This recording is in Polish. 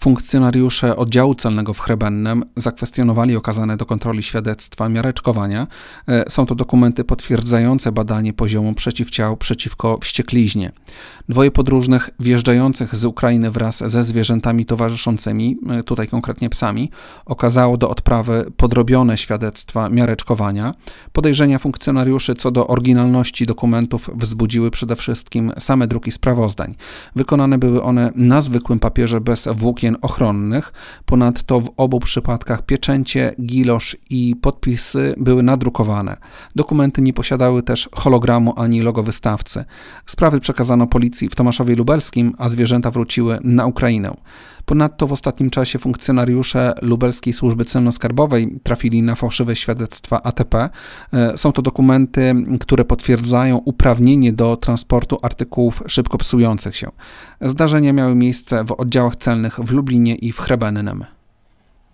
Funkcjonariusze oddziału celnego w Chrebennem zakwestionowali okazane do kontroli świadectwa miareczkowania. Są to dokumenty potwierdzające badanie poziomu przeciwciał przeciwko wściekliźnie. Dwoje podróżnych wjeżdżających z Ukrainy wraz ze zwierzętami towarzyszącymi, tutaj konkretnie psami, okazało do odprawy podrobione świadectwa miareczkowania. Podejrzenia funkcjonariuszy co do oryginalności dokumentów wzbudziły przede wszystkim same druki sprawozdań. Wykonane były one na zwykłym papierze bez włókien ochronnych. Ponadto w obu przypadkach pieczęcie, gilosz i podpisy były nadrukowane. Dokumenty nie posiadały też hologramu ani logo wystawcy. Sprawy przekazano policji w Tomaszowie Lubelskim, a zwierzęta wróciły na Ukrainę. Ponadto w ostatnim czasie funkcjonariusze lubelskiej służby celno-skarbowej trafili na fałszywe świadectwa ATP. Są to dokumenty, które potwierdzają uprawnienie do transportu artykułów szybko psujących się. Zdarzenia miały miejsce w oddziałach celnych w Lublinie i w Chrebennem.